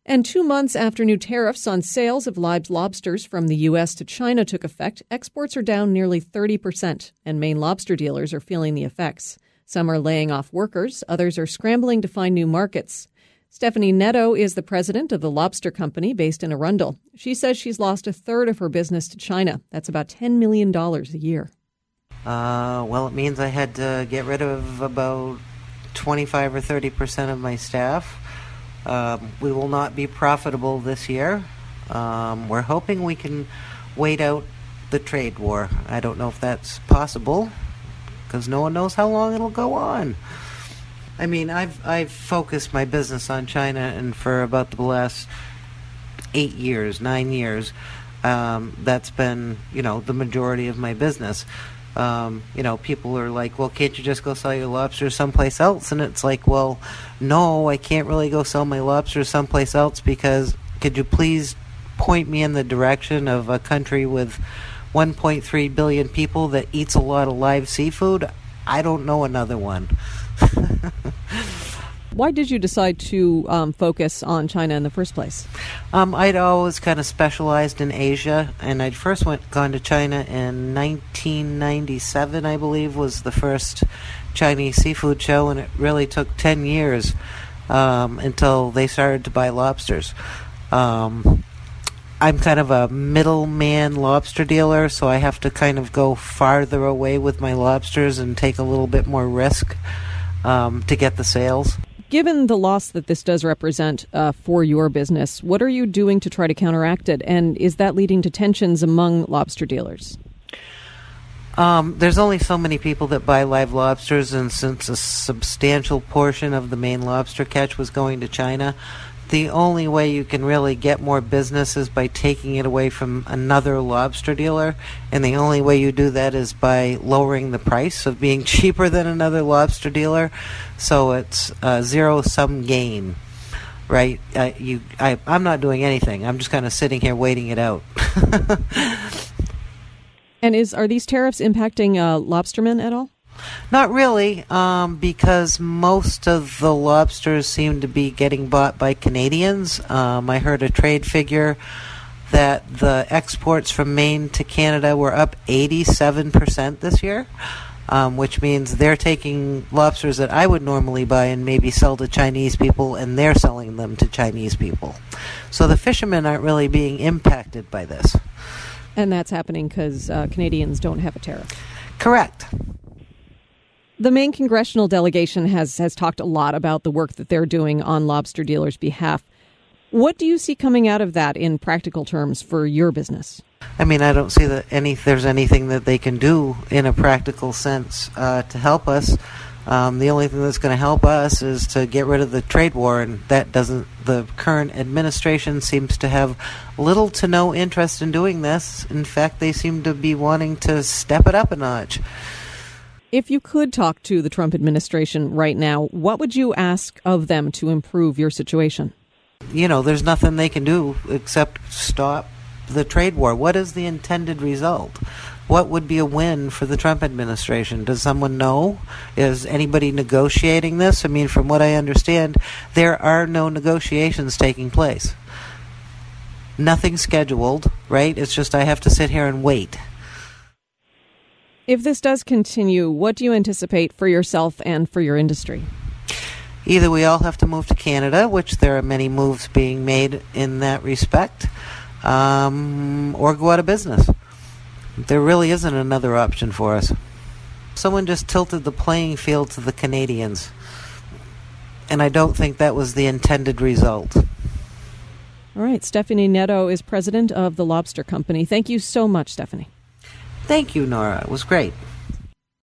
And 2 months after new tariffs on sales of live lobsters from the U.S. to China took effect, exports are down nearly 30%, and Maine lobster dealers are feeling the effects. Some are laying off workers, others are scrambling to find new markets. Stephanie Netto is the president of the Lobster Company based in Arundel. She says she's lost a third of her business to China. That's about $10 million a year. Well, it means I had to get rid of about 25 or 30% of my staff. We will not be profitable this year. We're hoping we can wait out the trade war. I don't know if that's possible because no one knows how long it'll go on. I mean, I've focused my business on China, and for about the last 9 years, that's been, the majority of my business. People are like, well, can't you just go sell your lobsters someplace else? And it's like, well, no, I can't really go sell my lobsters someplace else because could you please point me in the direction of a country with 1.3 billion people that eats a lot of live seafood? I don't know another one. Why did you decide to focus on China in the first place? I'd always kind of specialized in Asia, and I'd first gone to China in 1997, I believe, was the first Chinese seafood show, and it really took 10 years until they started to buy lobsters. I'm kind of a middleman lobster dealer, so I have to kind of go farther away with my lobsters and take a little bit more risk to get the sales. Given the loss that this does represent for your business, what are you doing to try to counteract it? And is that leading to tensions among lobster dealers? There's only so many people that buy live lobsters, and since a substantial portion of the Maine lobster catch was going to China, the only way you can really get more business is by taking it away from another lobster dealer, and the only way you do that is by lowering the price of being cheaper than another lobster dealer. So it's a zero-sum game, right? I'm not doing anything. I'm just kind of sitting here waiting it out. And are these tariffs impacting lobstermen at all? Not really, because most of the lobsters seem to be getting bought by Canadians. I heard a trade figure that the exports from Maine to Canada were up 87% this year, which means they're taking lobsters that I would normally buy and maybe sell to Chinese people, and they're selling them to Chinese people. So the fishermen aren't really being impacted by this. And that's happening because Canadians don't have a tariff. Correct. The Maine congressional delegation has talked a lot about the work that they're doing on lobster dealers' behalf. What do you see coming out of that in practical terms for your business? I mean, I don't see that there's anything that they can do in a practical sense to help us. The only thing that's going to help us is to get rid of the trade war, and that doesn't. The current administration seems to have little to no interest in doing this. In fact, they seem to be wanting to step it up a notch. If you could talk to the Trump administration right now, what would you ask of them to improve your situation? There's nothing they can do except stop the trade war. What is the intended result? What would be a win for the Trump administration? Does someone know? Is anybody negotiating this? I mean, from what I understand, there are no negotiations taking place. Nothing scheduled, right? It's just I have to sit here and wait. If this does continue, what do you anticipate for yourself and for your industry? Either we all have to move to Canada, which there are many moves being made in that respect, or go out of business. There really isn't another option for us. Someone just tilted the playing field to the Canadians, and I don't think that was the intended result. All right. Stephanie Netto is president of the Lobster Company. Thank you so much, Stephanie. Thank you, Nora. It was great.